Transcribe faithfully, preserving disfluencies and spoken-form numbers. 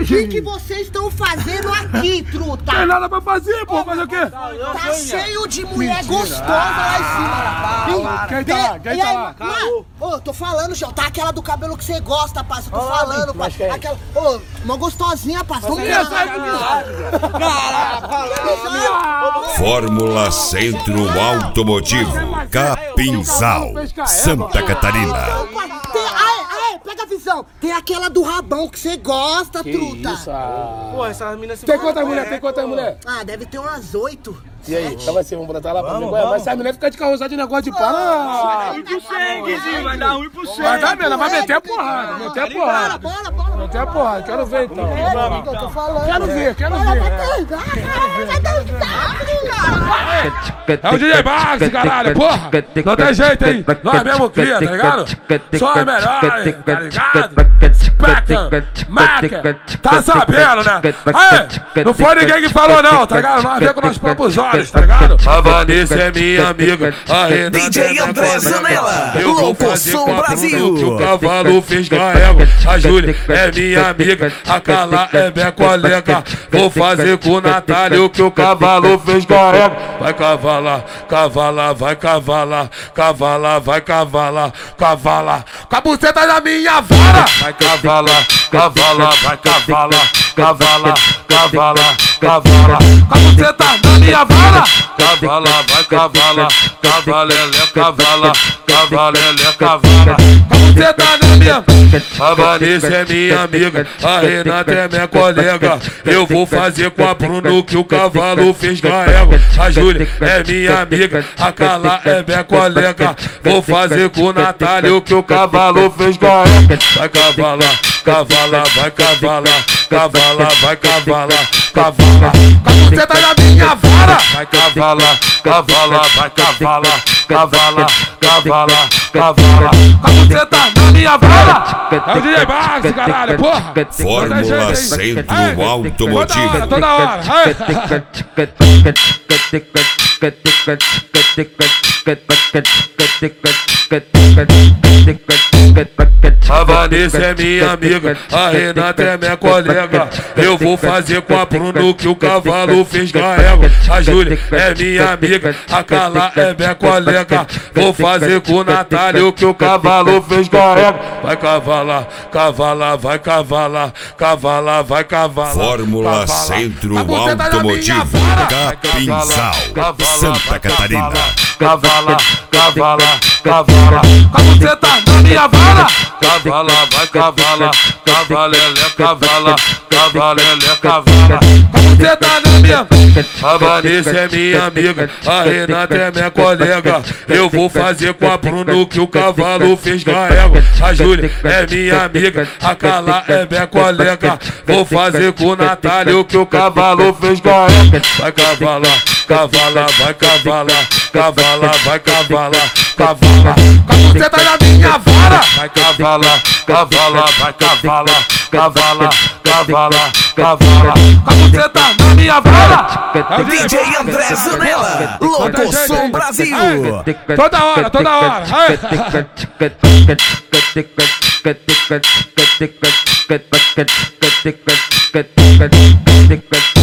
que que vocês estão fazendo aqui, truta? Tem nada pra fazer, pô, fazer o quê? Tá cheio de mulher gostosa lá em cima. Quem tá lá? Quem tá lá? Ô, tô falando, João, tá aquela do cabelo que você gosta, parça. Tô falando, parça. Aquela, ô, uma gostosinha, parça. Vamos ver. Fórmula Centro Automotivo, Capinzal, Santa Catarina. Tem, ai, ai, pega a visão. Tem aquela do rabão que você gosta, Que truta. isso, ah. Pô, essas minas se Tem quantas mulheres? Tem quantas mulheres? Ah, deve ter umas oito. E aí? Então vai ser, vamos botar lá pra ver. Mas essa mulher fica de carroçada de negócio de pau. ruim pro sangue, vai dar ruim pro sangue. Mas tá vendo? Vai meter a porrada, meter a porrada. Bora, bora. Meter a porrada, quero ver então. É, eu tô falando. Quero ver, quero ver. É o D J Max, caralho, porra! Não tem jeito, hein? Nós mesmo cria, tá ligado? Só é melhor, tá ligado? Spectrum, Mac, tá sabendo, né? Aí, não foi ninguém que falou não, tá ligado? Nós vemos com nossos próprios olhos, tá ligado? A Vanessa é minha amiga, a Renata D J André Zanella, Louco Som Brasil. que o cavalo fez carrega. A Júlia é minha amiga, a Carla é minha colega. Vou fazer com o Natália o que o cavalo fez carrega. Vai cavalar, cavalar, vai cavalar, cavalar, vai cavalar, cavalar. Com a buceta da minha vara. Vai cavalar, cavalar, vai cavalar, cavalar, cavalar, cavalar. Com a buceta da minha vara. Cavalar, vai cavalar, cavalele, cavala, cavalele, cavala. Com a buceta da minha. A Vanessa é minha amiga, a Renata é minha colega. Eu vou fazer com a Bruno o que o cavalo fez carrega. A Júlia é minha amiga, a Carla é minha colega. Vou fazer com o Natália o que o cavalo fez carrega. Vai cavalar, cavalar, vai cavalar, cavalar, vai cavalar, cavalar. Com a buceta da minha vara. Vai cavalar, cavalar, vai cavalar, cavalar, cavalar, cavalar. Com a buceta da minha vara. É o D J Max, caralho, porra! Fórmula Centro Automotivo. Toda hora, vai! A Vanessa é minha amiga, a Renata é minha colega. Eu vou fazer com a Bruno o que o cavalo fez carrega. A Júlia é minha amiga, a Carla é minha colega. Vou fazer com o Natália o que o cavalo fez carrega. Vai cavalar, cavalar, vai cavalar, cavalar, vai cavalar. Fórmula Centro Automotivo, Capinzal, Santa Catarina. Cavala, cavala, cavala. Com a buceta da minha vara. Cavala, vai cavala, cavalele, cavala, cavalele, cavala. Com a buceta da minha. A Vanessa é minha amiga, a Renata é minha colega. Eu vou fazer com a Bruno o que o cavalo fez carrega. A Júlia é minha amiga, a Carla é minha colega. Vou fazer com o Natália o que o cavalo fez carrega. Vai cavalar, cavalar, vai cavalar, cavalar, vai cavalar, cavalar. Com a buceta da minha vara. Vai cavalar, cavalar, vai cavalar, cavalar, cavalar, cavalar. Com a buceta da minha vara. D J André Zanella, Louco Som Brasil. Toda hora, toda hora. Vai.